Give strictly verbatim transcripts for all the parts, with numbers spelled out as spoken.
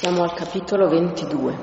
Siamo al capitolo ventidue.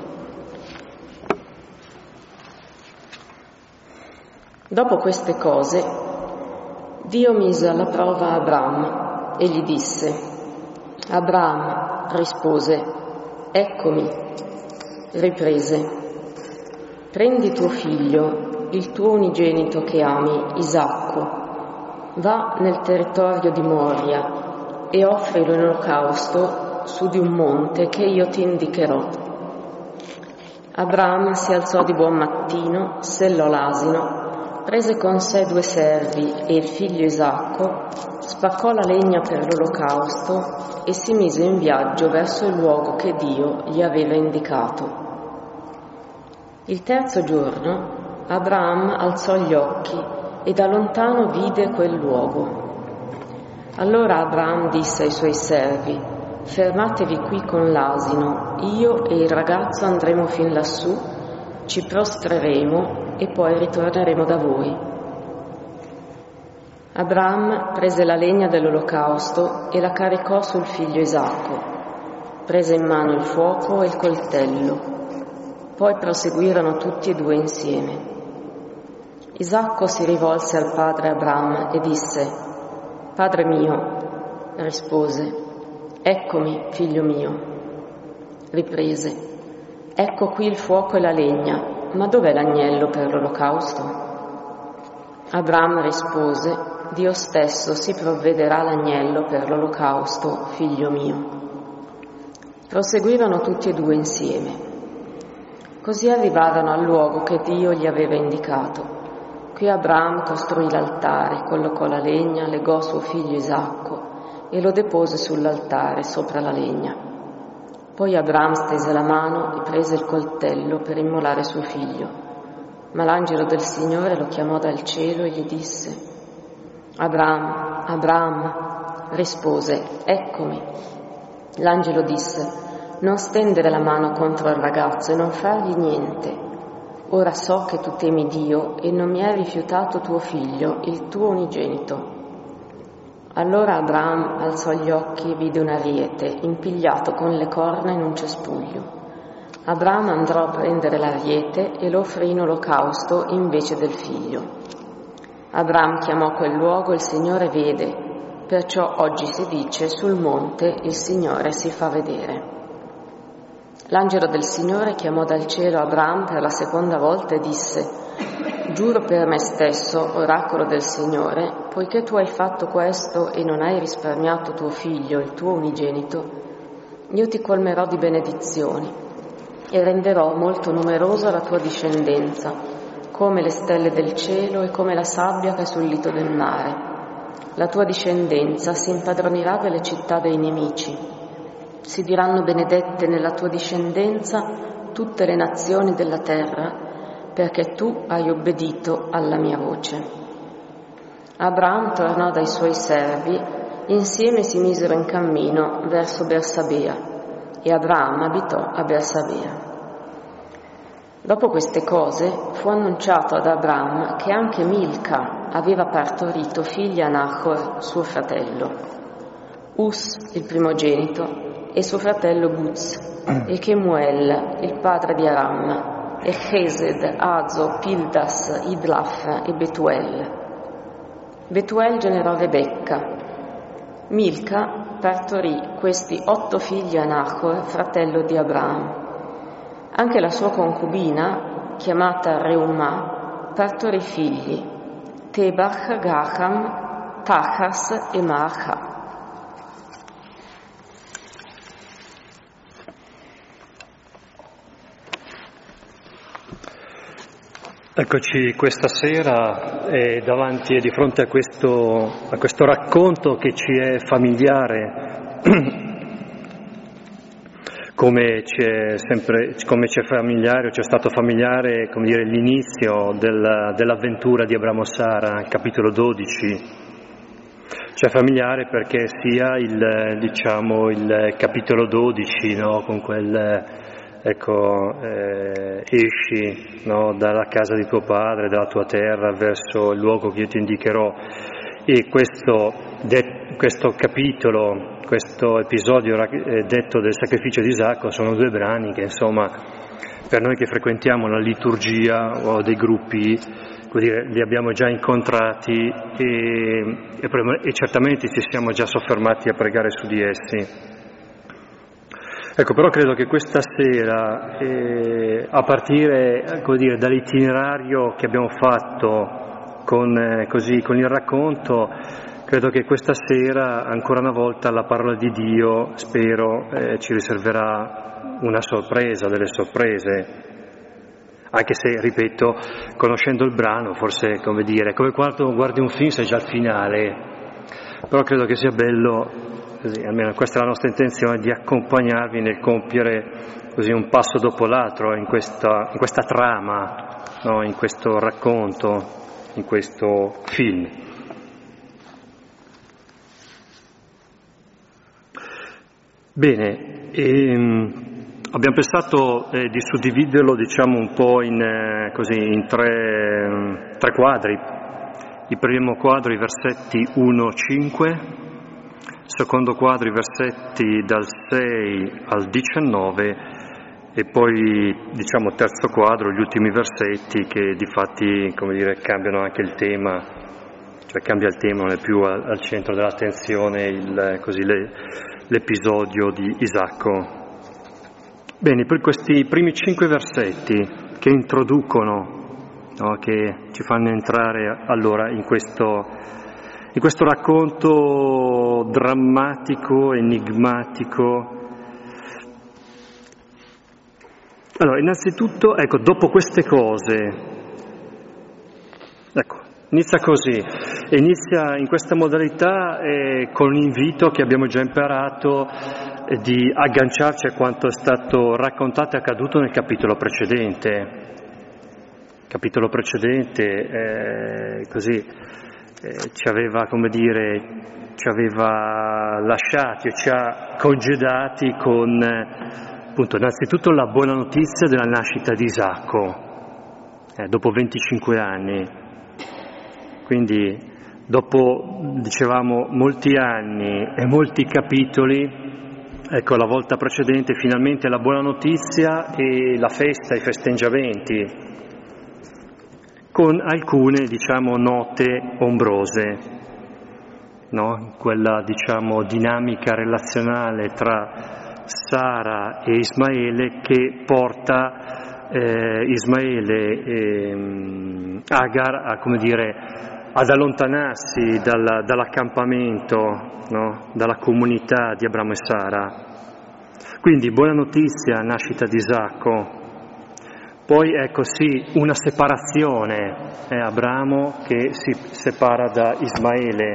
Dopo queste cose, Dio mise alla prova Abram e gli disse: Abram rispose: Eccomi. Riprese: Prendi tuo figlio, il tuo unigenito che ami, Isacco, va nel territorio di Moria e offrilo in olocausto su di un monte che io ti indicherò. Abram si alzò di buon mattino, sellò l'asino, prese con sé due servi e il figlio Isacco, spaccò la legna per l'olocausto e si mise in viaggio verso il luogo che Dio gli aveva indicato. Il terzo giorno Abram alzò gli occhi e da lontano vide quel luogo. Allora Abram disse ai suoi servi: Fermatevi qui con l'asino, io e il ragazzo andremo fin lassù, ci prostreremo e poi ritorneremo da voi. Abram prese la legna dell'olocausto e la caricò sul figlio Isacco, prese in mano il fuoco e il coltello, poi proseguirono tutti e due insieme. Isacco si rivolse al padre Abram e disse: Padre mio. Rispose: Eccomi, figlio mio. Riprese: Ecco qui il fuoco e la legna, ma dov'è l'agnello per l'olocausto? Abram rispose: Dio stesso si provvederà l'agnello per l'olocausto, figlio mio. Proseguirono tutti e due insieme. Così arrivarono al luogo che Dio gli aveva indicato. Qui Abram costruì l'altare, collocò la legna, legò suo figlio Isacco e lo depose sull'altare sopra la legna. Poi Abram stese la mano e prese il coltello per immolare suo figlio. Ma l'angelo del Signore lo chiamò dal cielo e gli disse: Abram, Abram. Rispose: Eccomi. L'angelo disse: Non stendere la mano contro il ragazzo e non fargli niente. Ora so che tu temi Dio e non mi hai rifiutato tuo figlio, il tuo unigenito. Allora Abram alzò gli occhi e vide un ariete impigliato con le corna in un cespuglio. Abram andò a prendere l'ariete e lo offrì in olocausto invece del figlio. Abram chiamò quel luogo Il Signore vede, perciò oggi si dice: sul monte il Signore si fa vedere. L'angelo del Signore chiamò dal cielo Abram per la seconda volta e disse: Giuro per me stesso, oracolo del Signore, poiché tu hai fatto questo e non hai risparmiato tuo figlio, il tuo unigenito, io ti colmerò di benedizioni e renderò molto numerosa la tua discendenza, come le stelle del cielo e come la sabbia che è sul lito del mare. La tua discendenza si impadronirà delle città dei nemici. Si diranno benedette nella tua discendenza tutte le nazioni della terra, perché tu hai obbedito alla mia voce. Abram tornò dai suoi servi, insieme si misero in cammino verso Bersabea, e Abram abitò a Bersabea. Dopo queste cose fu annunciato ad Abram che anche Milca aveva partorito figli a Nachor, suo fratello, Us, il primogenito, e suo fratello Buz, e Kemuel, il padre di Aram, e Chesed, Azo, Pildas, Idlaf e Betuel. Betuel generò Rebecca. Milca partorì questi otto figli a Nachor, fratello di Abram. Anche la sua concubina, chiamata Reumah, partorì figli: Tebach, Gaham, Tachas e Maacha. Eccoci questa sera eh, davanti e di fronte a questo, a questo racconto che ci è familiare, come ci è sempre, come ci è familiare, o ci è stato familiare, come dire, l'inizio del, dell'avventura di Abramo e Sara, capitolo dodici. Ci è familiare perché sia il, diciamo, il capitolo dodici, no, con quel ecco, eh, esci, no, dalla casa di tuo padre, dalla tua terra, verso il luogo che io ti indicherò, e questo de- questo capitolo, questo episodio detto del sacrificio di Isacco sono due brani che insomma per noi che frequentiamo la liturgia o dei gruppi, come dire, li abbiamo già incontrati e, e, e certamente ci siamo già soffermati a pregare su di essi. Ecco, però credo che questa sera, eh, a partire, come dire, dall'itinerario che abbiamo fatto con, eh, così, con il racconto, credo che questa sera, ancora una volta, la parola di Dio, spero, eh, ci riserverà una sorpresa, delle sorprese, anche se, ripeto, conoscendo il brano, forse, come dire, come quando guardi un film sai già il finale, però credo che sia bello, così, almeno questa è la nostra intenzione, di accompagnarvi nel compiere così un passo dopo l'altro in questa, in questa trama, no? In questo racconto, in questo film. Bene, ehm, abbiamo pensato eh, di suddividerlo, diciamo, un po' in, eh, così, in tre, tre quadri. Il primo quadro, i versetti uno cinque, secondo quadro, i versetti dal sei al diciannove e poi, diciamo, terzo quadro, gli ultimi versetti che difatti, come dire, cambiano anche il tema, cioè cambia il tema, non è più al, al centro dell'attenzione il, così, le, l'episodio di Isacco. Bene, per questi primi cinque versetti che introducono, no, che ci fanno entrare allora in questo, in questo racconto drammatico, enigmatico. Allora, innanzitutto, ecco, dopo queste cose, ecco, inizia così, e inizia in questa modalità eh, con l'invito che abbiamo già imparato eh, di agganciarci a quanto è stato raccontato e accaduto nel capitolo precedente. Capitolo precedente, eh, così, eh, ci aveva, come dire, ci aveva lasciati o ci ha congedati con, eh, appunto, innanzitutto la buona notizia della nascita di Isacco, eh, dopo venticinque anni. Quindi, dopo, dicevamo, molti anni e molti capitoli, ecco, la volta precedente, finalmente la buona notizia e la festa, i festeggiamenti, con alcune, diciamo, note ombrose, no? Quella, diciamo, dinamica relazionale tra Sara e Ismaele che porta eh, Ismaele e Agar a, come dire, ad allontanarsi dal, dall'accampamento, no? Dalla comunità di Abramo e Sara. Quindi buona notizia, nascita di Isacco. Poi ecco sì, una separazione, è eh, Abramo che si separa da Ismaele.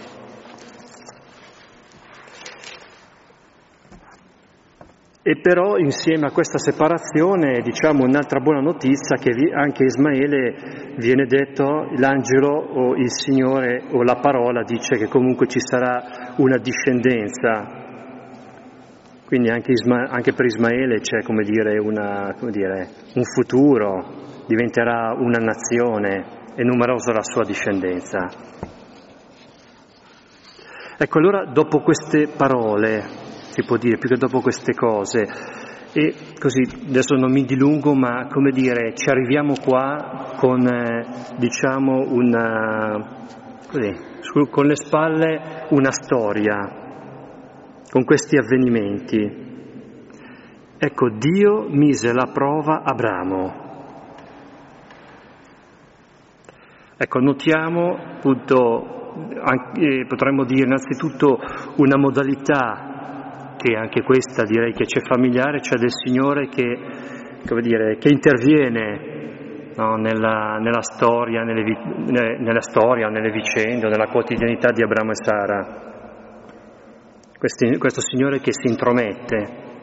E però insieme a questa separazione, diciamo, un'altra buona notizia che anche Ismaele viene detto, l'angelo o il Signore o la parola dice che comunque ci sarà una discendenza. Quindi anche, Isma, anche per Ismaele c'è, come dire, una, come dire, un futuro, diventerà una nazione e numerosa la sua discendenza. Ecco, allora dopo queste parole, si può dire, più che dopo queste cose, e così adesso non mi dilungo, ma come dire, ci arriviamo qua con, eh, diciamo, una, così, su, con le spalle una storia, con questi avvenimenti. Ecco, Dio mise alla prova Abramo. Ecco, notiamo appunto, anche, potremmo dire innanzitutto una modalità che anche questa direi che c'è familiare, cioè del Signore che, come dire, che interviene, no, nella, nella storia, nelle, nella storia, nelle vicende, nella quotidianità di Abramo e Sara. Questi, questo Signore che si intromette.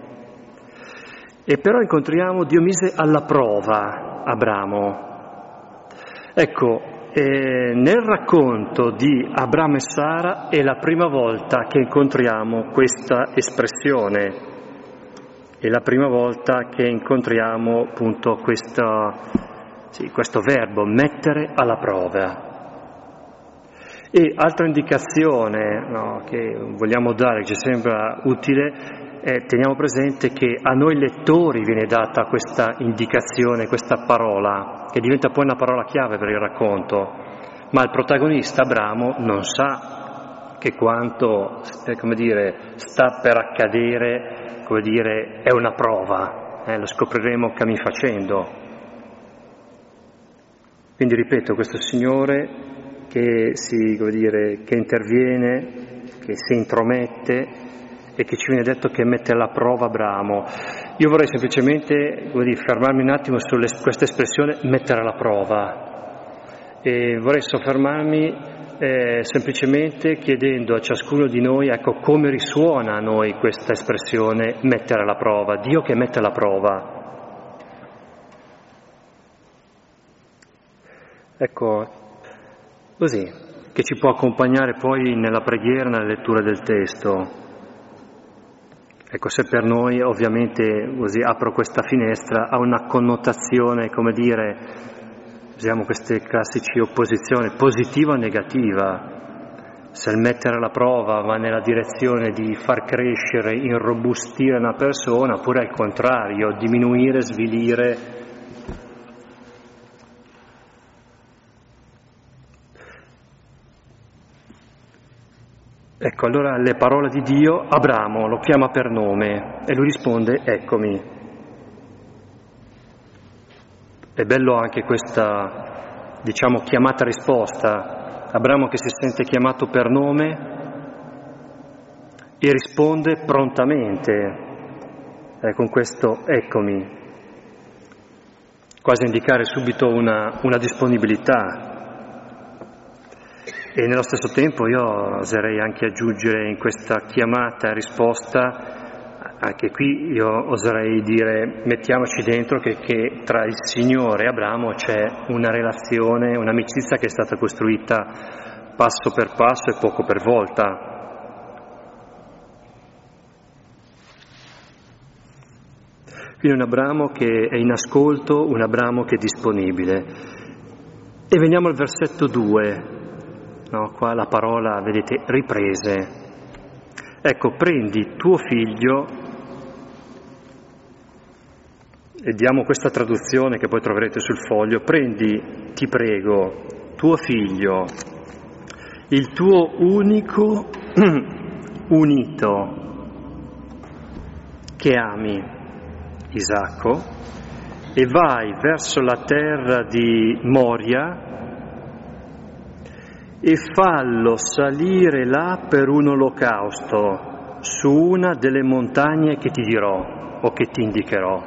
E però incontriamo, Dio mise alla prova Abramo. Ecco, eh, nel racconto di Abramo e Sara è la prima volta che incontriamo questa espressione, è la prima volta che incontriamo appunto questo, sì, questo verbo, mettere alla prova. E altra indicazione, no, che vogliamo dare, che ci sembra utile, è teniamo presente che a noi lettori viene data questa indicazione, questa parola, che diventa poi una parola chiave per il racconto, ma il protagonista Abramo non sa che quanto, eh, come dire, sta per accadere, come dire, è una prova, eh, lo scopriremo cammin facendo. Quindi ripeto, questo Signore che si, come dire, che interviene, che si intromette e che ci viene detto che mette alla prova Abramo. Io vorrei semplicemente, come dire, fermarmi un attimo su questa espressione mettere alla prova e vorrei soffermarmi eh, semplicemente chiedendo a ciascuno di noi, ecco, come risuona a noi questa espressione mettere alla prova, Dio che mette alla prova. Ecco, così, che ci può accompagnare poi nella preghiera, nella lettura del testo. Ecco, se per noi ovviamente, così apro questa finestra, ha una connotazione, come dire, usiamo queste classici opposizioni, positiva o negativa. Se il mettere alla prova va nella direzione di far crescere, irrobustire una persona, oppure al contrario, diminuire, svilire. Ecco, allora le parole di Dio, Abramo lo chiama per nome e lui risponde, eccomi. È bello anche questa, diciamo, chiamata-risposta. Abramo che si sente chiamato per nome e risponde prontamente eh, con questo eccomi, quasi a indicare subito una, una disponibilità. E nello stesso tempo io oserei anche aggiungere in questa chiamata e risposta, anche qui io oserei dire mettiamoci dentro che, che tra il Signore e Abramo c'è una relazione, un'amicizia che è stata costruita passo per passo e poco per volta. Quindi un Abramo che è in ascolto, un Abramo che è disponibile. E veniamo al versetto due. No, qua la parola, vedete, riprese. Ecco, prendi tuo figlio, e diamo questa traduzione che poi troverete sul foglio, prendi, ti prego, tuo figlio, il tuo unico unito, che ami, Isacco, e vai verso la terra di Moria, e fallo salire là per un olocausto su una delle montagne che ti dirò o che ti indicherò.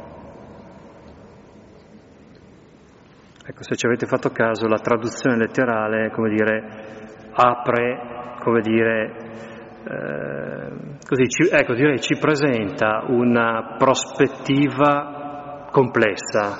Ecco, se ci avete fatto caso, la traduzione letterale, come dire, apre, come dire, eh, così, ci, ecco, direi ci presenta una prospettiva complessa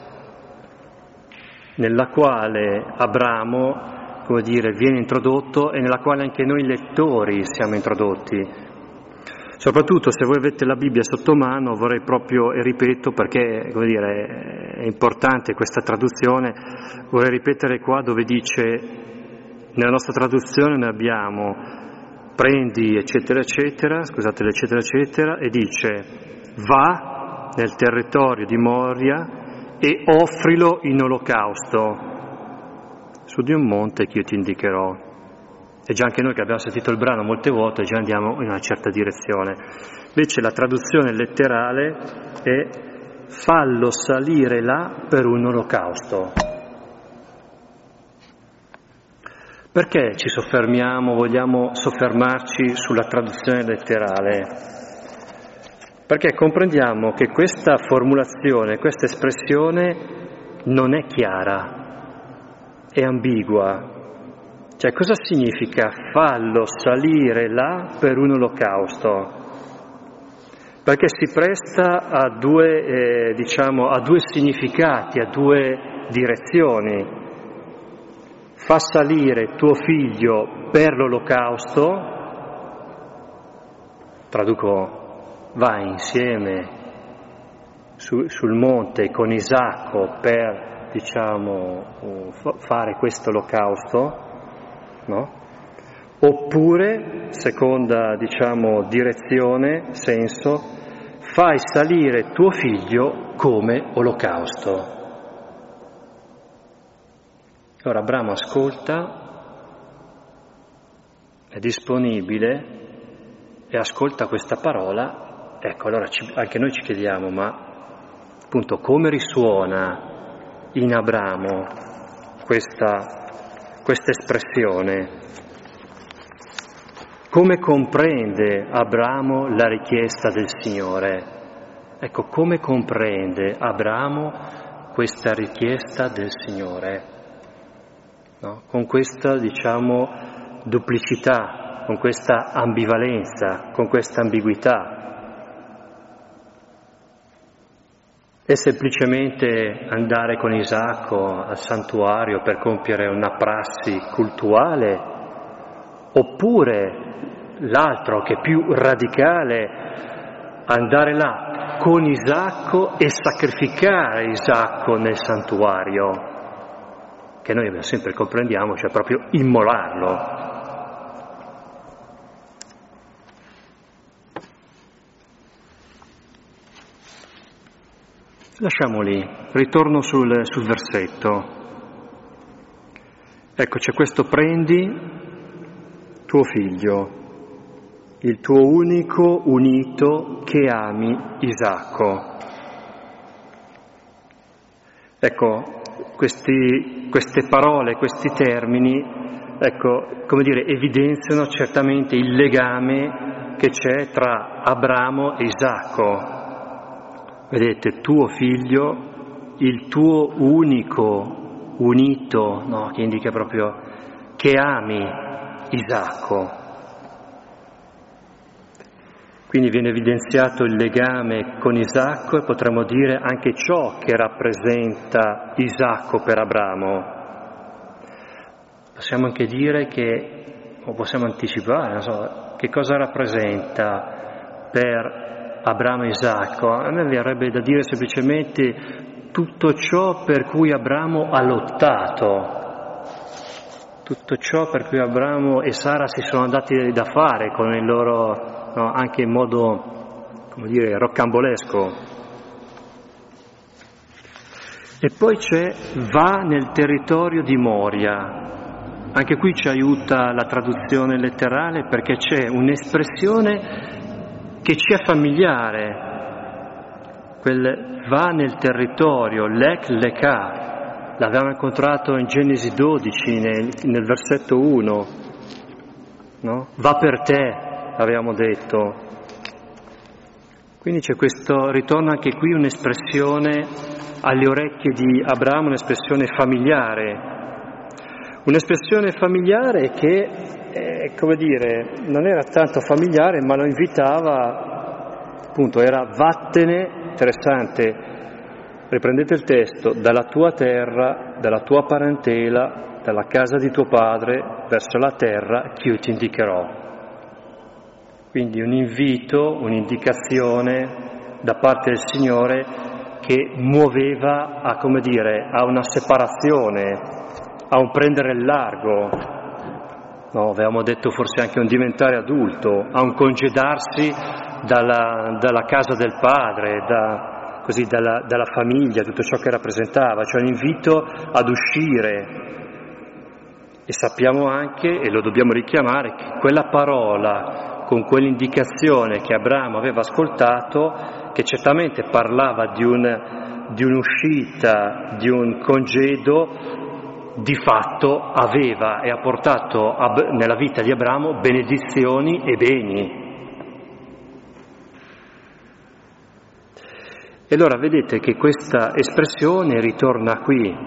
nella quale Abramo, come dire, viene introdotto e nella quale anche noi lettori siamo introdotti. Soprattutto se voi avete la Bibbia sotto mano, vorrei proprio, e ripeto perché, come dire, è importante questa traduzione, vorrei ripetere qua dove dice, nella nostra traduzione noi abbiamo prendi eccetera eccetera, scusate l'eccetera eccetera, e dice va nel territorio di Moria e offrilo in olocausto su di un monte che io ti indicherò. E già anche noi che abbiamo sentito il brano molte volte già andiamo in una certa direzione. Invece la traduzione letterale è fallo salire là per un olocausto. Perché ci soffermiamo, vogliamo soffermarci sulla traduzione letterale? Perché comprendiamo che questa formulazione, questa espressione non è chiara, è ambigua. Cioè, cosa significa fallo salire là per un olocausto? Perché si presta a due, eh, diciamo, a due significati, a due direzioni. Fa salire tuo figlio per l'olocausto, traduco, vai insieme su, sul monte con Isacco per, diciamo, fare questo olocausto, no? Oppure, seconda, diciamo, direzione, senso, fai salire tuo figlio come olocausto. Allora Abramo ascolta, è disponibile e ascolta questa parola. Ecco, allora ci, anche noi ci chiediamo, ma appunto come risuona in Abramo questa, questa espressione? Come comprende Abramo la richiesta del Signore? Ecco, come comprende Abramo questa richiesta del Signore? No? Con questa, diciamo, duplicità, con questa ambivalenza, con questa ambiguità. È semplicemente andare con Isacco al santuario per compiere una prassi cultuale, oppure l'altro che è più radicale, andare là con Isacco e sacrificare Isacco nel santuario, che noi sempre comprendiamo, cioè proprio immolarlo. Lasciamo lì, ritorno sul, sul versetto. Ecco, c'è questo: prendi tuo figlio, il tuo unico unito che ami, Isacco. Ecco, questi, queste parole, questi termini, ecco, come dire, evidenziano certamente il legame che c'è tra Abramo e Isacco. Vedete, tuo figlio, il tuo unico, unito, no? Che indica proprio che ami Isacco. Quindi viene evidenziato il legame con Isacco e potremmo dire anche ciò che rappresenta Isacco per Abramo. Possiamo anche dire che, o possiamo anticipare, non so, che cosa rappresenta per Abramo e Isacco. A me verrebbe da dire semplicemente tutto ciò per cui Abramo ha lottato, tutto ciò per cui Abramo e Sara si sono andati da fare con il loro, no, anche in modo, come dire, roccambolesco. E poi c'è va nel territorio di Moria. Anche qui ci aiuta la traduzione letterale, perché c'è un'espressione che ci è familiare, quel va nel territorio, lek lekà, l'avevamo incontrato in Genesi dodici, nel, nel versetto uno, no? Va per te, avevamo detto. Quindi c'è questo, ritorna anche qui un'espressione alle orecchie di Abramo, un'espressione familiare, un'espressione familiare che, Eh, come dire, non era tanto familiare, ma lo invitava, appunto, era vattene, interessante, riprendete il testo, dalla tua terra, dalla tua parentela, dalla casa di tuo padre, verso la terra che io ti indicherò. Quindi un invito, un'indicazione da parte del Signore che muoveva a, come dire, a una separazione, a un prendere il largo. No, avevamo detto forse anche un diventare adulto, a un congedarsi dalla, dalla casa del padre, da, così dalla, dalla famiglia, tutto ciò che rappresentava, cioè un invito ad uscire. E sappiamo anche, e lo dobbiamo richiamare, che quella parola, con quell'indicazione che Abramo aveva ascoltato, che certamente parlava di, un, di un'uscita, di un congedo, di fatto aveva e ha portato ab- nella vita di Abramo benedizioni e beni. E allora vedete che questa espressione ritorna qui.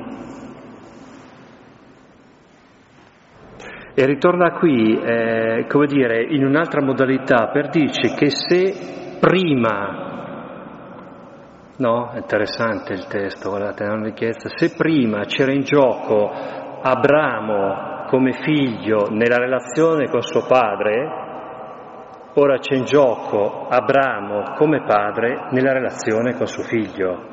E ritorna qui, eh, come dire, in un'altra modalità, per dirci che se prima, no? È interessante il testo, guardate, è una richiesta. Se prima c'era in gioco Abramo come figlio nella relazione con suo padre, ora c'è in gioco Abramo come padre nella relazione con suo figlio.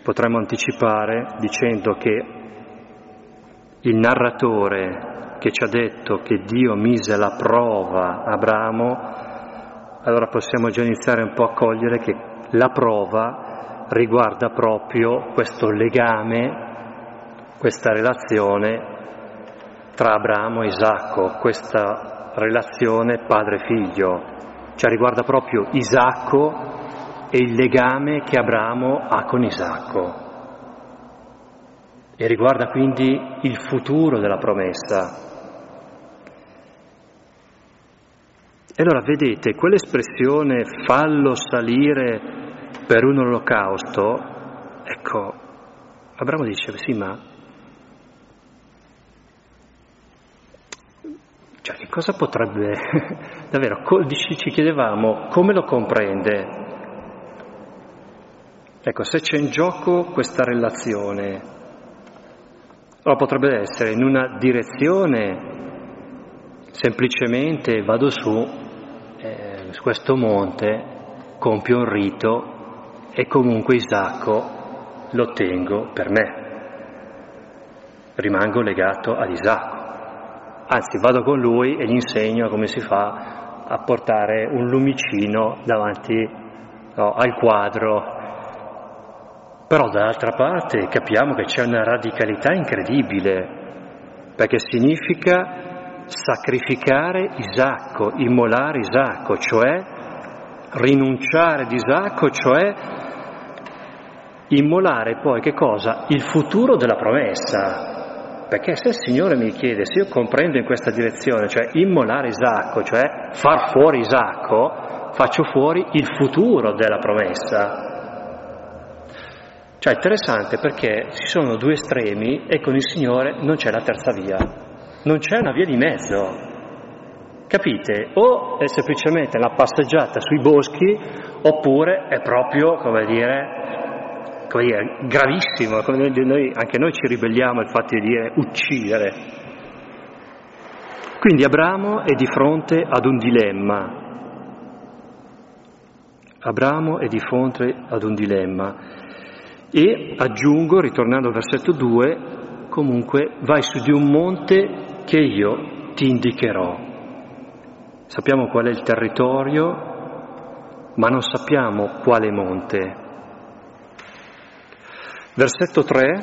potremmo anticipare dicendo che il narratore che ci ha detto che Dio mise alla prova Abramo, allora possiamo già iniziare un po' a cogliere che la prova riguarda proprio questo legame, questa relazione tra Abramo e Isacco, questa relazione padre-figlio, cioè riguarda proprio Isacco e il legame che Abramo ha con Isacco e riguarda quindi il futuro della promessa. E allora vedete, quell'espressione fallo salire per un olocausto, ecco, Abramo dice, sì, ma cioè, che cosa potrebbe, davvero, ci chiedevamo come lo comprende. Ecco, se c'è in gioco questa relazione, allora potrebbe essere in una direzione, semplicemente vado su, eh, su questo monte, compio un rito e comunque Isacco lo tengo per me, rimango legato ad Isacco. Anzi, vado con lui e gli insegno come si fa a portare un lumicino davanti, no, al quadro. Però dall'altra parte capiamo che c'è una radicalità incredibile, perché significa sacrificare Isacco, immolare Isacco, cioè rinunciare ad Isacco, cioè immolare poi che cosa? Il futuro della promessa. Perché se il Signore mi chiede, se io comprendo in questa direzione, cioè immolare Isacco, cioè far fuori Isacco, faccio fuori il futuro della promessa. Cioè è interessante perché ci sono due estremi e con il Signore non c'è la terza via, non c'è una via di mezzo. Capite? O è semplicemente una passeggiata sui boschi, oppure è proprio, come dire, come dire, gravissimo, come noi, anche noi ci ribelliamo al fatto di dire uccidere. Quindi Abramo è di fronte ad un dilemma. Abramo è di fronte ad un dilemma. E aggiungo, ritornando al versetto due, comunque vai su di un monte che io ti indicherò. Sappiamo qual è il territorio, ma non sappiamo quale monte. Versetto tre,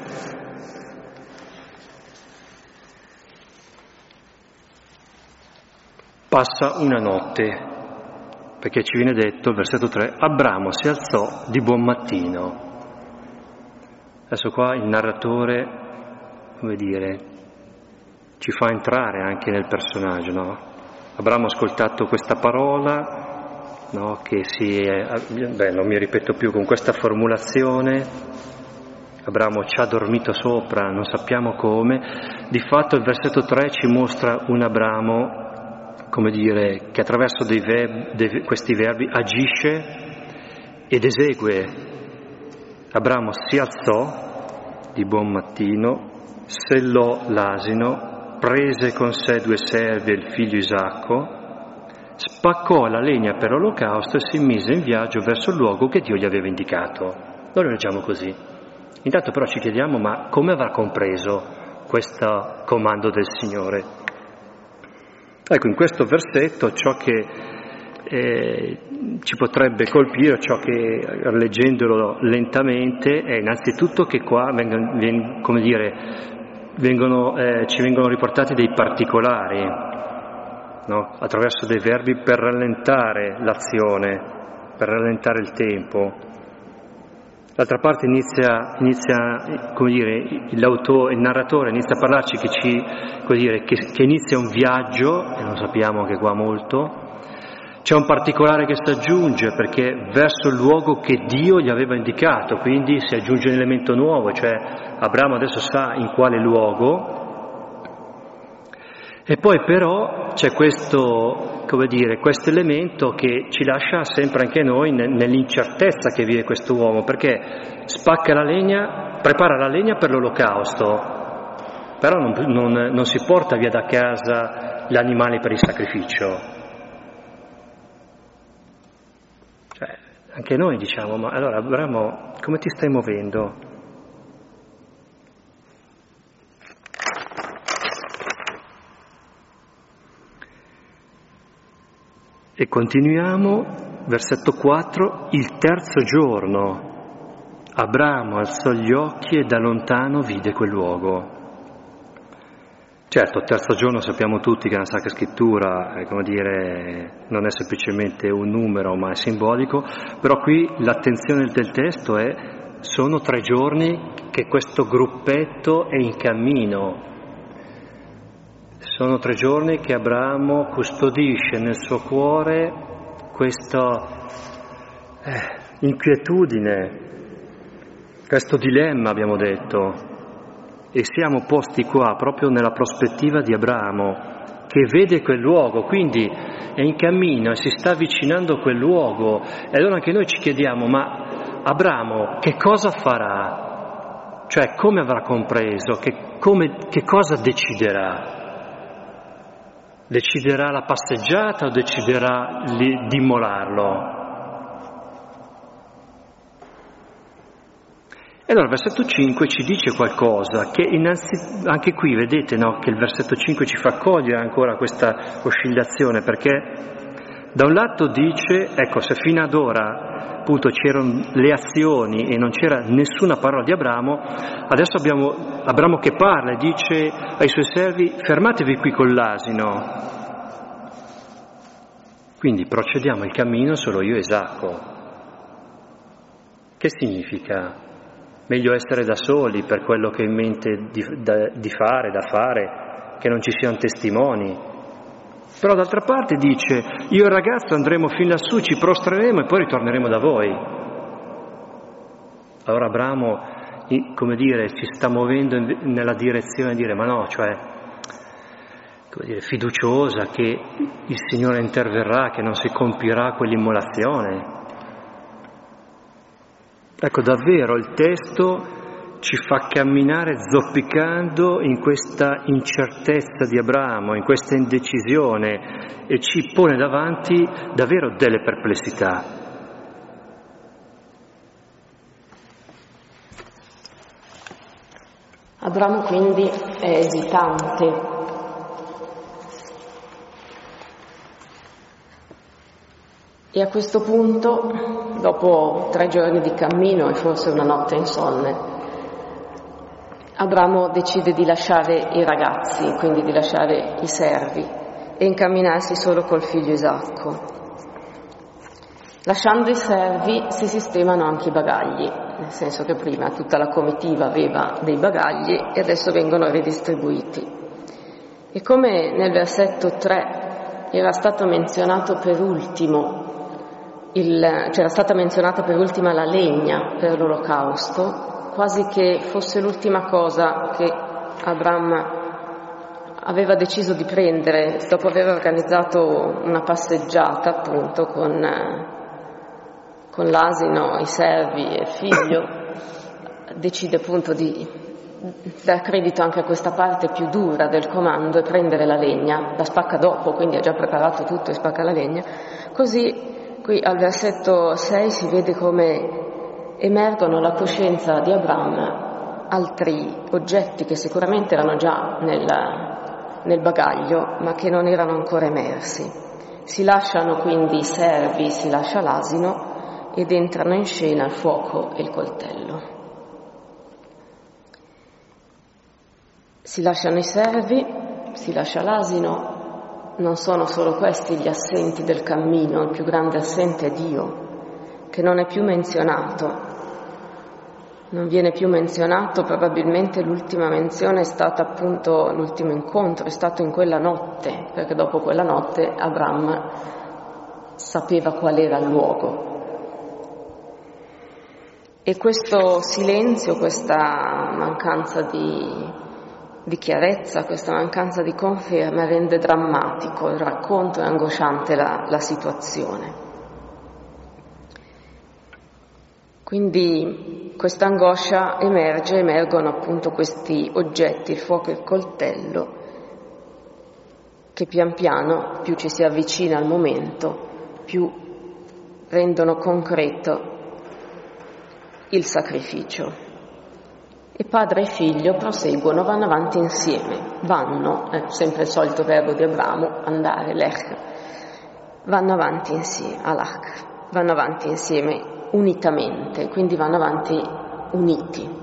passa una notte, perché ci viene detto, il versetto tre, Abramo si alzò di buon mattino. Adesso qua il narratore, come dire, ci fa entrare anche nel personaggio, no? Abramo ha ascoltato questa parola, no? Che si è, beh, non mi ripeto più con questa formulazione, Abramo ci ha dormito sopra, non sappiamo come. Di fatto il versetto tre ci mostra un Abramo, come dire, che attraverso dei verbi, dei, questi verbi agisce ed esegue. Abramo si alzò di buon mattino, sellò l'asino, prese con sé due servi e il figlio Isacco, spaccò la legna per l'olocausto e si mise in viaggio verso il luogo che Dio gli aveva indicato. Noi lo leggiamo così. Intanto però ci chiediamo, ma come avrà compreso questo comando del Signore? Ecco, in questo versetto ciò che eh, ci potrebbe colpire, ciò che leggendolo lentamente, è innanzitutto che qua vengono, veng, come dire, vengono, eh, ci vengono riportati dei particolari, no? Attraverso dei verbi per rallentare l'azione, per rallentare il tempo. D'altra parte inizia, inizia come dire, l'autore, il narratore inizia a parlarci che, ci, come dire, che, che inizia un viaggio, e non sappiamo che qua molto. C'è un particolare che si aggiunge, perché verso il luogo che Dio gli aveva indicato, quindi si aggiunge un elemento nuovo, cioè Abramo adesso sa in quale luogo. E poi però c'è questo, come dire, questo elemento che ci lascia sempre anche noi nell'incertezza che vive questo uomo, perché spacca la legna, prepara la legna per l'olocausto, però non, non, non si porta via da casa l'animale per il sacrificio. Cioè, anche noi diciamo, ma allora Abramo, come ti stai muovendo? E continuiamo, versetto quattro, il terzo giorno Abramo alzò gli occhi e da lontano vide quel luogo. Certo, il terzo giorno sappiamo tutti che nella Sacra Scrittura, è come dire, non è semplicemente un numero ma è simbolico, però qui l'attenzione del testo è sono tre giorni che questo gruppetto è in cammino, sono tre giorni che Abramo custodisce nel suo cuore questa eh, inquietudine, questo dilemma, abbiamo detto. E siamo posti qua proprio nella prospettiva di Abramo, che vede quel luogo, quindi è in cammino e si sta avvicinando a quel luogo. E allora anche noi ci chiediamo, ma Abramo che cosa farà? Cioè come avrà compreso? Che, come, che cosa deciderà? Deciderà la passeggiata o deciderà li, di immolarlo? E allora il versetto cinque ci dice qualcosa che innanzi, anche qui vedete, no, che il versetto cinque ci fa cogliere ancora questa oscillazione, perché da un lato dice, ecco, se fino ad ora appunto c'erano le azioni e non c'era nessuna parola di Abramo, adesso abbiamo Abramo che parla e dice ai suoi servi fermatevi qui con l'asino, quindi procediamo il cammino solo io e Isacco. Che significa? Meglio essere da soli per quello che ho in mente di, da, di fare, da fare, che non ci siano testimoni. Però d'altra parte dice, io e il ragazzo andremo fin lassù, ci prostreremo e poi ritorneremo da voi. Allora Abramo, come dire, ci sta muovendo nella direzione di dire, ma no, cioè, come dire, fiduciosa che il Signore interverrà, che non si compirà quell'immolazione. Ecco, davvero il testo ci fa camminare zoppicando in questa incertezza di Abramo, in questa indecisione e ci pone davanti davvero delle perplessità. Abramo quindi è esitante. E a questo punto, dopo tre giorni di cammino e forse una notte insonne, Abramo decide di lasciare i ragazzi, quindi di lasciare i servi, e incamminarsi solo col figlio Isacco. Lasciando i servi si sistemano anche i bagagli, nel senso che prima tutta la comitiva aveva dei bagagli e adesso vengono ridistribuiti. E come nel versetto tre era stato menzionato per ultimo Il, c'era stata menzionata per ultima la legna per l'olocausto, quasi che fosse l'ultima cosa che Abram aveva deciso di prendere dopo aver organizzato una passeggiata appunto con, con l'asino, i servi e il figlio. Decide appunto di dar credito anche a questa parte più dura del comando e prendere la legna, la spacca dopo, quindi ha già preparato tutto e spacca la legna. Così qui al versetto sei si vede come emergono alla coscienza di Abram altri oggetti che sicuramente erano già nel, nel bagaglio, ma che non erano ancora emersi. Si lasciano quindi i servi, si lascia l'asino ed entrano in scena il fuoco e il coltello. Si lasciano i servi, si lascia l'asino. Non sono solo questi gli assenti del cammino, il più grande assente è Dio, che non è più menzionato, non viene più menzionato, probabilmente l'ultima menzione è stata appunto, l'ultimo incontro è stato in quella notte, perché dopo quella notte Abram sapeva qual era il luogo. E questo silenzio, questa mancanza di... di chiarezza, questa mancanza di conferma rende drammatico il racconto e angosciante la, la situazione. Quindi questa angoscia emerge, emergono appunto questi oggetti, il fuoco e il coltello, che pian piano, più ci si avvicina al momento, più rendono concreto il sacrificio. E padre e figlio proseguono, vanno avanti insieme, vanno, è sempre il solito verbo di Abramo, andare, lech, vanno avanti insieme, alach, vanno avanti insieme unitamente, quindi vanno avanti uniti.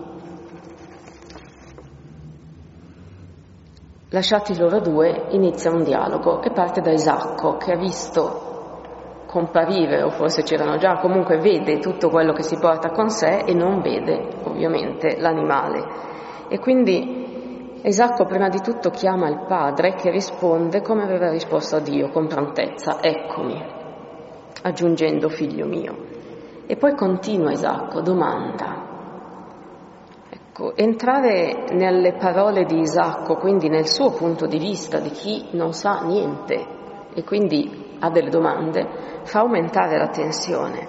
Lasciati loro due, inizia un dialogo e parte da Isacco, che ha visto comparire, o forse c'erano già, comunque vede tutto quello che si porta con sé e non vede ovviamente l'animale. E quindi Isacco prima di tutto chiama il padre, che risponde come aveva risposto a Dio, con prontezza: eccomi, aggiungendo figlio mio. E poi continua Isacco, domanda. Ecco, entrare nelle parole di Isacco, quindi nel suo punto di vista di chi non sa niente e quindi ha delle domande, fa aumentare la tensione.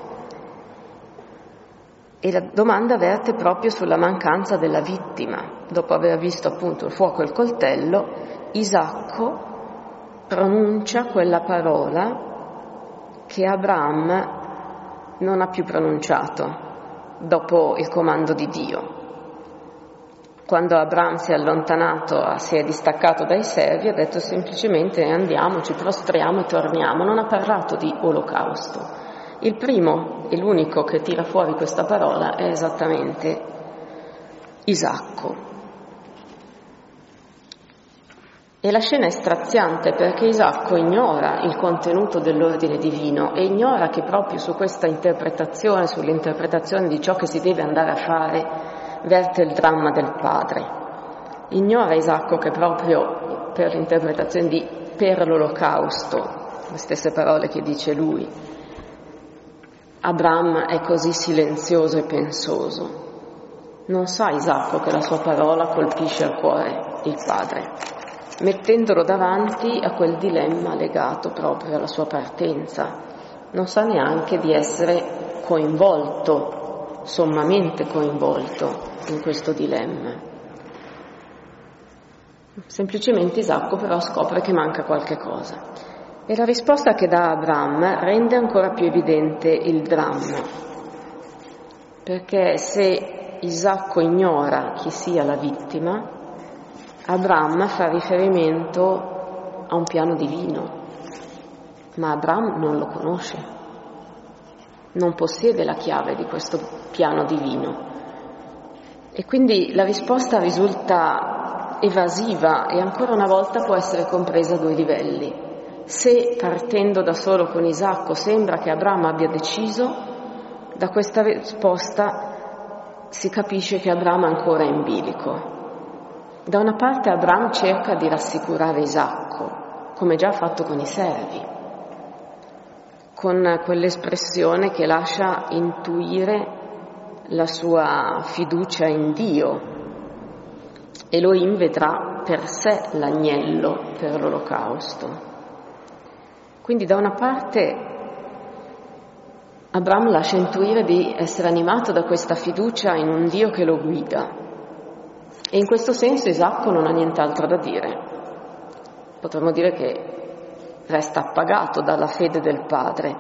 E la domanda verte proprio sulla mancanza della vittima. Dopo aver visto appunto il fuoco e il coltello, Isacco pronuncia quella parola che Abramo non ha più pronunciato dopo il comando di Dio. Quando Abramo si è allontanato, si è distaccato dai servi, ha detto semplicemente andiamo, ci prostriamo e torniamo. Non ha parlato di olocausto. Il primo e l'unico che tira fuori questa parola è esattamente Isacco. E la scena è straziante perché Isacco ignora il contenuto dell'ordine divino e ignora che proprio su questa interpretazione, sull'interpretazione di ciò che si deve andare a fare, verte il dramma del padre. Ignora Isacco che proprio per l'interpretazione di per l'olocausto, le stesse parole che dice lui, Abramo è così silenzioso e pensoso. Non sa Isacco che la sua parola colpisce al cuore il padre, mettendolo davanti a quel dilemma legato proprio alla sua partenza. Non sa neanche di essere coinvolto, sommamente coinvolto in questo dilemma. Semplicemente Isacco però scopre che manca qualche cosa e la risposta che dà Abramo rende ancora più evidente il dramma, perché se Isacco ignora chi sia la vittima, Abramo fa riferimento a un piano divino, ma Abramo non lo conosce, non possiede la chiave di questo piano divino. E quindi la risposta risulta evasiva e ancora una volta può essere compresa a due livelli. Se partendo da solo con Isacco sembra che Abramo abbia deciso, da questa risposta si capisce che Abramo è ancora in bilico. Da una parte Abramo cerca di rassicurare Isacco, come già ha fatto con i servi, con quell'espressione che lascia intuire la sua fiducia in Dio. Elohim vedrà per sé l'agnello per l'olocausto. Quindi da una parte Abramo lascia intuire di essere animato da questa fiducia in un Dio che lo guida e in questo senso Isacco non ha nient'altro da dire. Potremmo dire che resta appagato dalla fede del padre,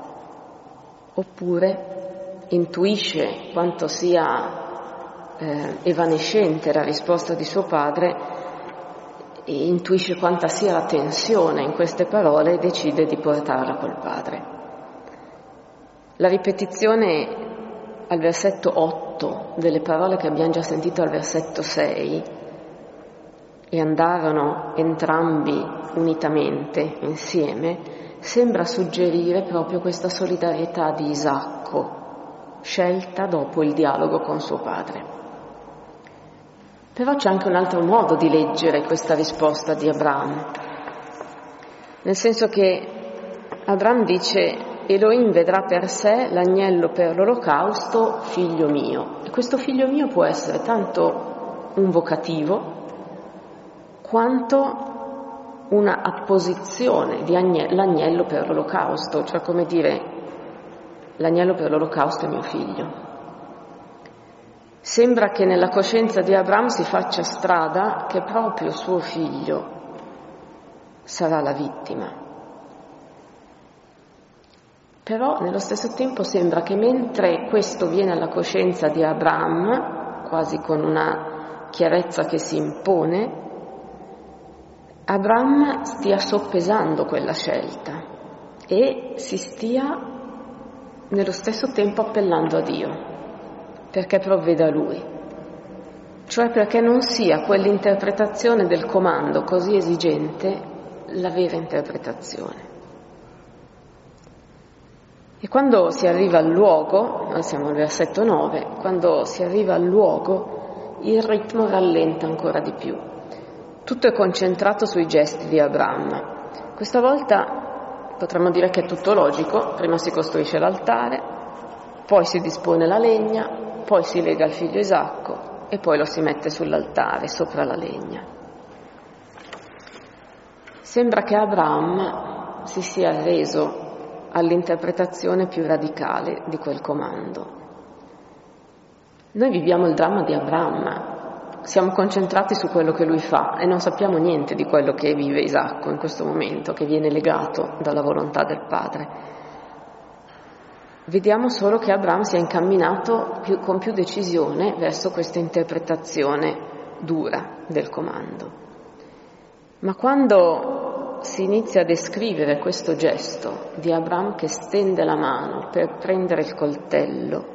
oppure intuisce quanto sia eh, evanescente la risposta di suo padre e intuisce quanta sia la tensione in queste parole e decide di portarla col padre. La ripetizione al versetto otto delle parole che abbiamo già sentito al versetto sei, e andarono entrambi unitamente insieme, sembra suggerire proprio questa solidarietà di Isacco, scelta dopo il dialogo con suo padre. Però c'è anche un altro modo di leggere questa risposta di Abramo, nel senso che Abramo dice Elohim vedrà per sé l'agnello per l'olocausto, figlio mio. E questo figlio mio può essere tanto un vocativo quanto una apposizione di agne- l'agnello per l'olocausto, cioè come dire l'agnello per l'olocausto è mio figlio. Sembra che nella coscienza di Abramo si faccia strada che proprio suo figlio sarà la vittima. Però nello stesso tempo sembra che mentre questo viene alla coscienza di Abramo, quasi con una chiarezza che si impone, Abramo stia soppesando quella scelta e si stia nello stesso tempo appellando a Dio, perché provveda Lui, cioè perché non sia quell'interpretazione del comando così esigente la vera interpretazione. E quando si arriva al luogo, noi siamo al versetto nove, quando si arriva al luogo il ritmo rallenta ancora di più. Tutto è concentrato sui gesti di Abramo. Questa volta potremmo dire che è tutto logico: prima si costruisce l'altare, poi si dispone la legna, poi si lega il figlio Isacco e poi lo si mette sull'altare, sopra la legna. Sembra che Abramo si sia reso all'interpretazione più radicale di quel comando. Noi viviamo il dramma di Abramo, siamo concentrati su quello che lui fa e non sappiamo niente di quello che vive Isacco in questo momento, che viene legato dalla volontà del padre. Vediamo solo che Abramo si è incamminato più, con più decisione verso questa interpretazione dura del comando. Ma quando si inizia a descrivere questo gesto di Abramo che stende la mano per prendere il coltello,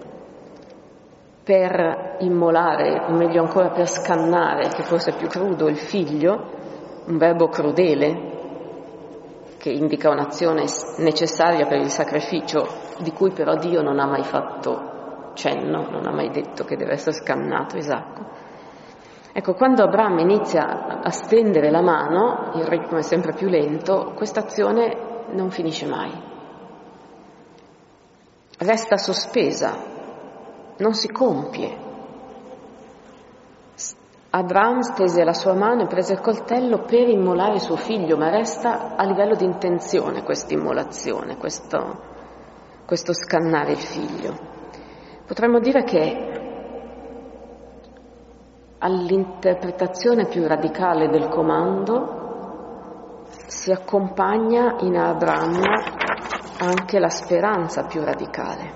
per immolare, o meglio ancora per scannare, che forse è più crudo, il figlio, un verbo crudele che indica un'azione necessaria per il sacrificio, di cui però Dio non ha mai fatto cenno, non ha mai detto che deve essere scannato Isacco. Ecco, quando Abramo inizia a stendere la mano, il ritmo è sempre più lento, questa azione non finisce mai. Resta sospesa, non si compie. Abramo stese la sua mano e prese il coltello per immolare suo figlio, ma resta a livello di intenzione questa immolazione, questo, questo scannare il figlio. Potremmo dire che all'interpretazione più radicale del comando si accompagna in Abramo anche la speranza più radicale.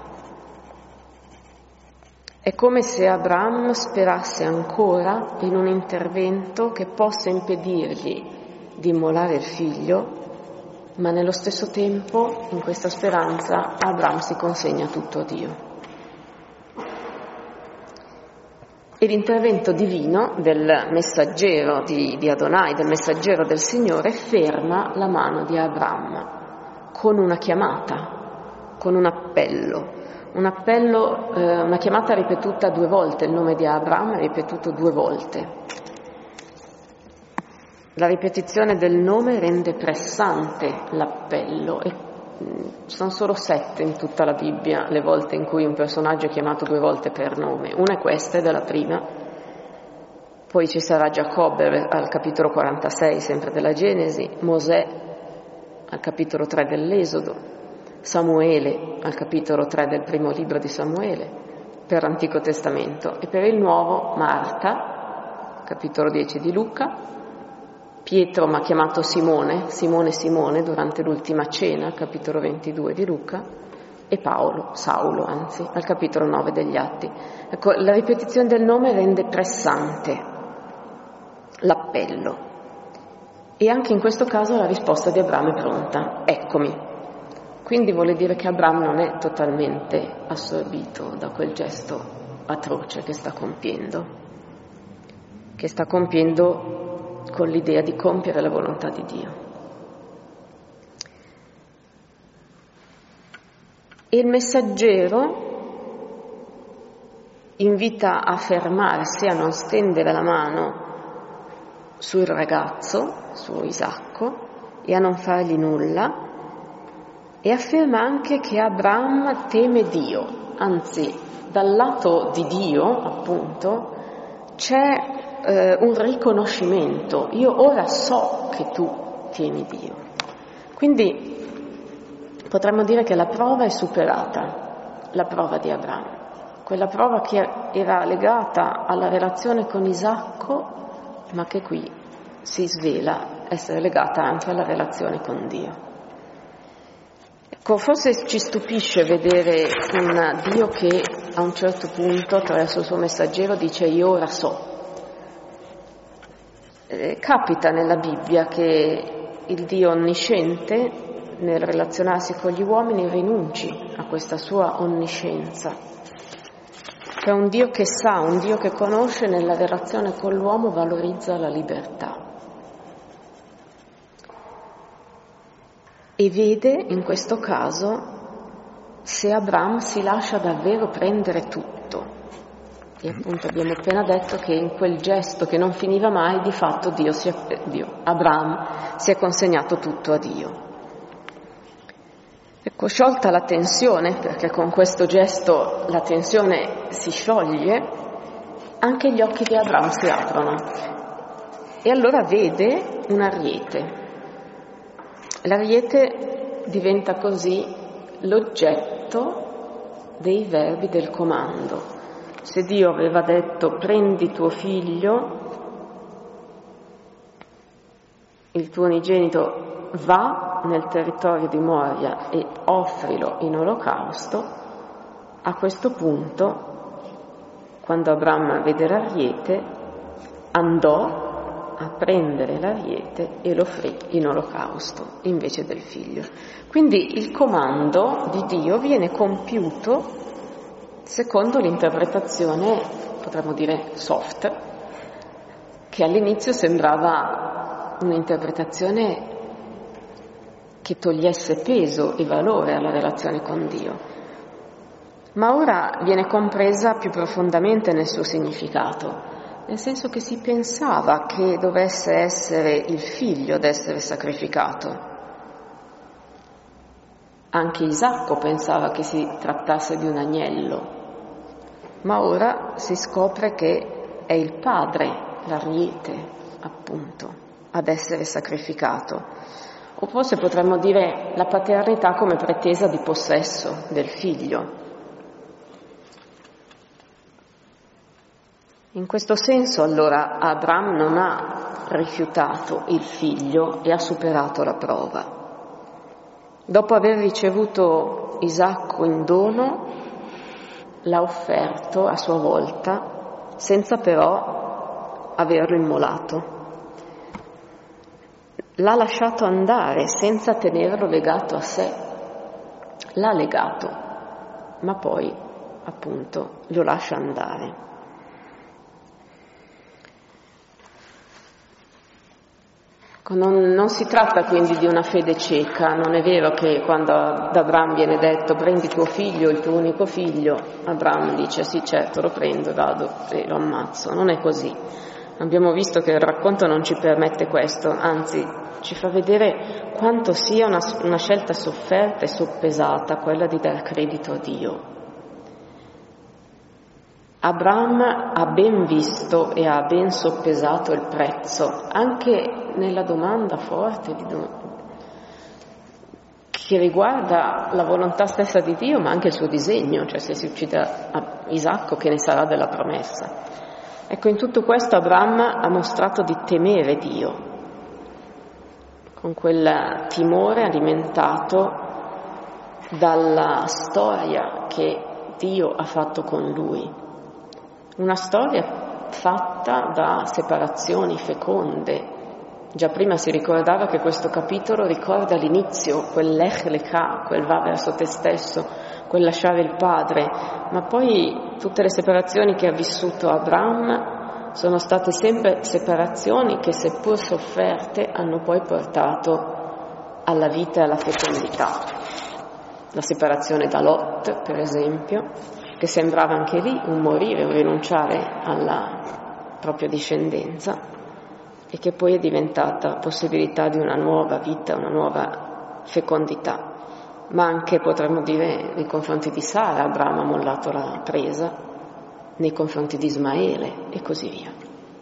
È come se Abramo sperasse ancora in un intervento che possa impedirgli di immolare il figlio, ma nello stesso tempo, in questa speranza, Abramo si consegna tutto a Dio. E l'intervento divino del messaggero di, di Adonai, del messaggero del Signore, ferma la mano di Abramo con una chiamata, con un appello. Un appello, eh, una chiamata ripetuta due volte, il nome di Abramo è ripetuto due volte. La ripetizione del nome rende pressante l'appello e sono solo sette in tutta la Bibbia le volte in cui un personaggio è chiamato due volte per nome. Una è questa, ed è la prima. Poi ci sarà Giacobbe al capitolo quarantasei, sempre della Genesi, Mosè al capitolo tre dell'Esodo, Samuele al capitolo tre del primo libro di Samuele per l'Antico Testamento, e per il Nuovo Marta, capitolo dieci di Luca, Pietro ma chiamato Simone, Simone Simone durante l'ultima cena, capitolo ventidue di Luca, e Paolo, Saulo anzi, al capitolo nove degli Atti. Ecco, la ripetizione del nome rende pressante l'appello, e anche in questo caso la risposta di Abramo è pronta: eccomi. Quindi vuole dire che Abramo non è totalmente assorbito da quel gesto atroce che sta compiendo, che sta compiendo con l'idea di compiere la volontà di Dio. E il messaggero invita a fermarsi, a non stendere la mano sul ragazzo, su Isacco, e a non fargli nulla, e afferma anche che Abramo teme Dio, anzi dal lato di Dio appunto c'è eh, un riconoscimento: io ora so che tu temi Dio. Quindi potremmo dire che la prova è superata, la prova di Abramo, quella prova che era legata alla relazione con Isacco, ma che qui si svela essere legata anche alla relazione con Dio. Ecco, forse ci stupisce vedere un Dio che a un certo punto, attraverso il suo messaggero, dice io ora so. Eh, capita nella Bibbia che il Dio onnisciente nel relazionarsi con gli uomini rinunci a questa sua onniscienza. Cioè un Dio che sa, un Dio che conosce, nella relazione con l'uomo valorizza la libertà. E vede in questo caso se Abram si lascia davvero prendere tutto. E appunto abbiamo appena detto che in quel gesto che non finiva mai, di fatto Dio si è, Dio, Abram si è consegnato tutto a Dio. Ecco, sciolta la tensione, perché con questo gesto la tensione si scioglie, anche gli occhi di Abram si aprono. E allora vede un ariete. L'ariete diventa così l'oggetto dei verbi del comando. Se Dio aveva detto prendi tuo figlio, il tuo unigenito, va nel territorio di Moria e offrilo in olocausto, a questo punto, quando Abram vede l'ariete, andò a prendere l'ariete e lo offrì in olocausto invece del figlio. Quindi il comando di Dio viene compiuto secondo l'interpretazione, potremmo dire soft, che all'inizio sembrava un'interpretazione che togliesse peso e valore alla relazione con Dio, ma ora viene compresa più profondamente nel suo significato, nel senso che si pensava che dovesse essere il figlio ad essere sacrificato. Anche Isacco pensava che si trattasse di un agnello, ma ora si scopre che è il padre, l'ariete, appunto, ad essere sacrificato. O forse potremmo dire la paternità come pretesa di possesso del figlio. In questo senso, allora, Abram non ha rifiutato il figlio e ha superato la prova. Dopo aver ricevuto Isacco in dono, l'ha offerto a sua volta, senza però averlo immolato. L'ha lasciato andare senza tenerlo legato a sé. L'ha legato, ma poi, appunto, lo lascia andare. Non, non si tratta quindi di una fede cieca, non è vero che quando ad Abram viene detto prendi tuo figlio, il tuo unico figlio, Abram dice sì certo lo prendo, vado e lo ammazzo, non è così. Abbiamo visto che il racconto non ci permette questo, anzi ci fa vedere quanto sia una, una scelta sofferta e soppesata quella di dar credito a Dio. Abram ha ben visto e ha ben soppesato il prezzo, anche nella domanda forte di do... che riguarda la volontà stessa di Dio, ma anche il suo disegno, cioè se si uccide Isacco che ne sarà della promessa. Ecco, in tutto questo Abram ha mostrato di temere Dio, con quel timore alimentato dalla storia che Dio ha fatto con lui. Una storia fatta da separazioni feconde. Già prima si ricordava che questo capitolo ricorda l'inizio, quel lech lekah, quel va verso te stesso, quel lasciare il padre, ma poi tutte le separazioni che ha vissuto Abram sono state sempre separazioni che, seppur sofferte, hanno poi portato alla vita e alla fecondità. La separazione da Lot, per esempio, che sembrava anche lì un morire, un rinunciare alla propria discendenza, e che poi è diventata possibilità di una nuova vita, una nuova fecondità. Ma anche, potremmo dire, nei confronti di Sara, Abramo ha mollato la presa, nei confronti di Ismaele e così via.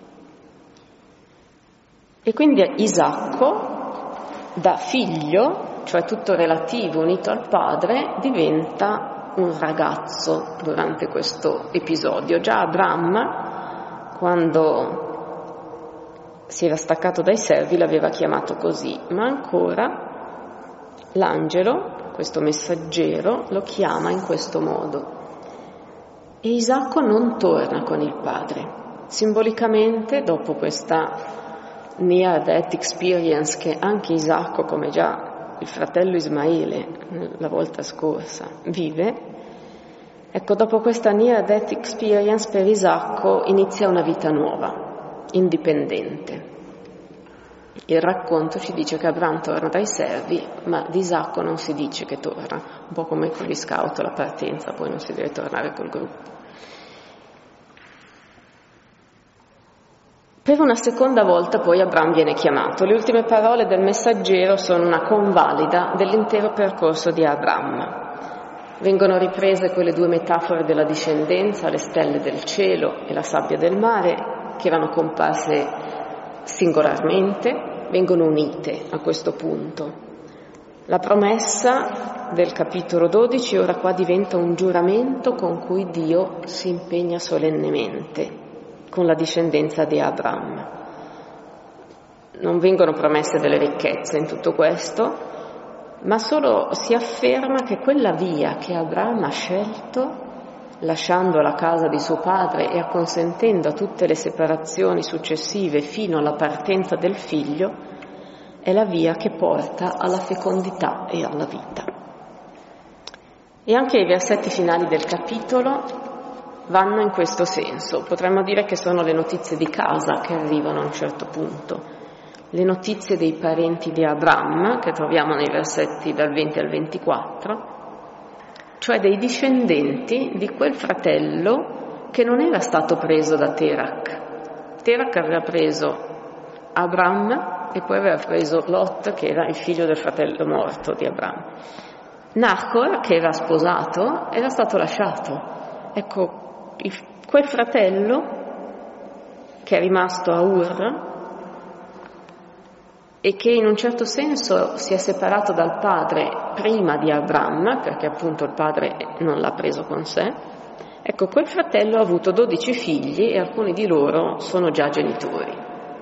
E quindi Isacco, da figlio, cioè tutto relativo, unito al padre, diventa un ragazzo durante questo episodio. Già Abram, quando si era staccato dai servi, l'aveva chiamato così, ma ancora l'angelo, questo messaggero, lo chiama in questo modo. E Isacco non torna con il padre. Simbolicamente, dopo questa near death experience che anche Isacco, come già il fratello Ismaele la volta scorsa, vive. Ecco, dopo questa near-death experience per Isacco inizia una vita nuova, indipendente. Il racconto ci dice che Abram torna dai servi, ma di Isacco non si dice che torna, un po' come con gli scout, la partenza, poi non si deve tornare col gruppo. Per una seconda volta poi Abram viene chiamato. Le ultime parole del messaggero sono una convalida dell'intero percorso di Abram. Vengono riprese quelle due metafore della discendenza, le stelle del cielo e la sabbia del mare, che erano comparse singolarmente, vengono unite a questo punto. La promessa del capitolo dodici ora qua diventa un giuramento con cui Dio si impegna solennemente con la discendenza di Abram. Non vengono promesse delle ricchezze in tutto questo, ma solo si afferma che quella via che Abram ha scelto, lasciando la casa di suo padre e acconsentendo a tutte le separazioni successive fino alla partenza del figlio, è la via che porta alla fecondità e alla vita. E anche i versetti finali del capitolo vanno in questo senso. Potremmo dire che sono le notizie di casa che arrivano a un certo punto. Le notizie dei parenti di Abram, che troviamo nei versetti dal venti al ventiquattro, cioè dei discendenti di quel fratello che non era stato preso da Terach. Terach aveva preso Abram e poi aveva preso Lot, che era il figlio del fratello morto di Abram. Nahor, che era sposato, era stato lasciato. Ecco, il, quel fratello che è rimasto a Ur, e che in un certo senso si è separato dal padre prima di Abram, perché appunto il padre non l'ha preso con sé, ecco, quel fratello ha avuto dodici figli e alcuni di loro sono già genitori.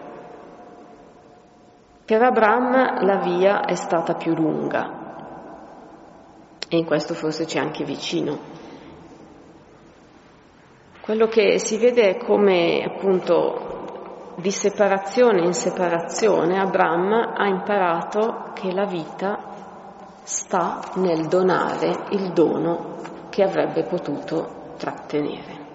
Per Abram la via è stata più lunga e in questo forse c'è anche vicino. Quello che si vede è come appunto di separazione in separazione Abram ha imparato che la vita sta nel donare il dono che avrebbe potuto trattenere.